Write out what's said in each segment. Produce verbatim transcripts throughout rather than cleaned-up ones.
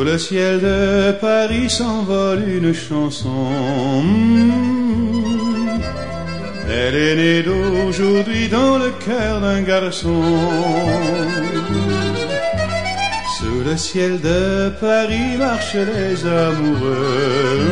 Sous le ciel de Paris s'envole une chanson. Elle est née d'aujourd'hui dans le cœur d'un garçon. Sous le ciel de Paris marchent les amoureux.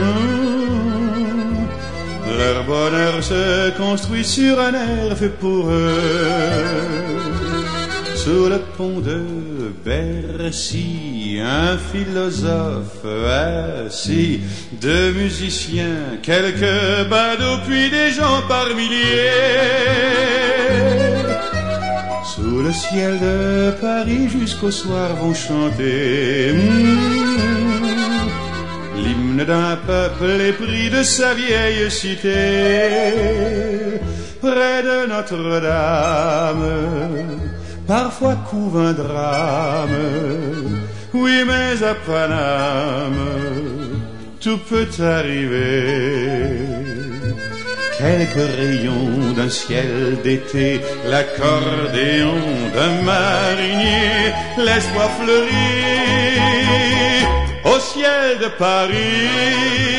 Leur bonheur se construit sur un air fait pour eux. Sous le pont de Bercy, un philosophe assis, deux musiciens, quelques badauds, puis des gens par milliers. Sous le ciel de Paris jusqu'au soir vont chanter mmh, l'hymne d'un peuple épris de sa vieille cité. Près de Notre-Dame, parfois couve un drame, oui, mais à Paname, tout peut arriver. Quelques rayons d'un ciel d'été, l'accordéon d'un marinier, l'espoir fleurit au ciel de Paris.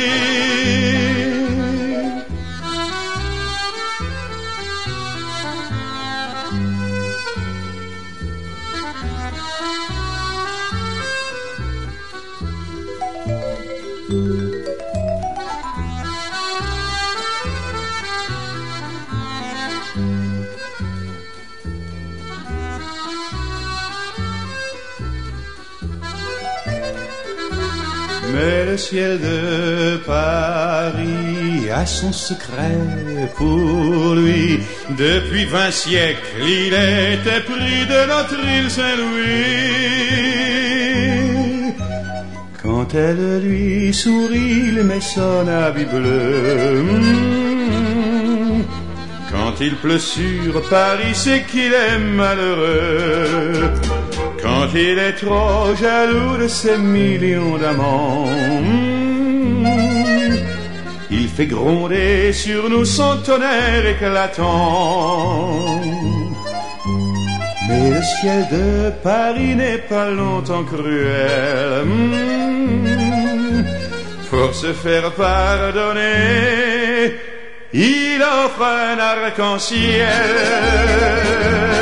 Mais le ciel de Paris a son secret pour lui. Depuis vingt siècles, il était pris de notre île Saint-Louis. Quand elle lui sourit, il met son habit bleu. Quand il pleut sur Paris, c'est qu'il est malheureux. Quand il est trop jaloux de ses millions d'amants, il fait gronder sur nous son tonnerre éclatant. Mais le ciel de Paris n'est pas longtemps cruel. Pour se faire pardonner, il offre un arc-en-ciel.